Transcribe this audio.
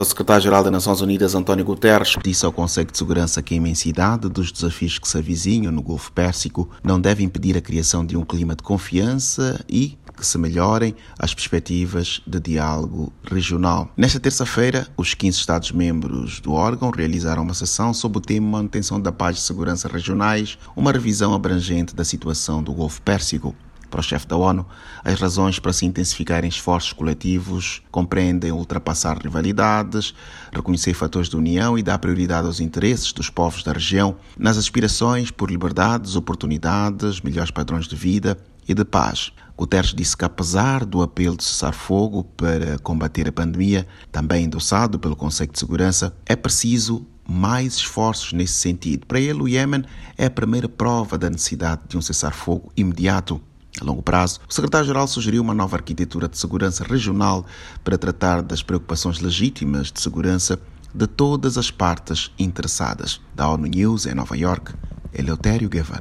O secretário-geral das Nações Unidas, António Guterres, disse ao Conselho de Segurança que a imensidade dos desafios que se avizinham no Golfo Pérsico não deve impedir a criação de um clima de confiança e que se melhorem as perspectivas de diálogo regional. Nesta terça-feira, os 15 Estados-membros do órgão realizaram uma sessão sob o tema Manutenção da Paz e Segurança Regionais, uma revisão abrangente da situação do Golfo Pérsico. Para o chefe da ONU, as razões para se intensificarem esforços coletivos compreendem ultrapassar rivalidades, reconhecer fatores de união e dar prioridade aos interesses dos povos da região, nas aspirações por liberdades, oportunidades, melhores padrões de vida e de paz. Guterres disse que, apesar do apelo de cessar-fogo para combater a pandemia, também endossado pelo Conselho de Segurança, é preciso mais esforços nesse sentido. Para ele, o Iêmen é a primeira prova da necessidade de um cessar-fogo imediato. A longo prazo, o secretário-geral sugeriu uma nova arquitetura de segurança regional para tratar das preocupações legítimas de segurança de todas as partes interessadas. Da ONU News, em Nova York, Eleutério Gavan.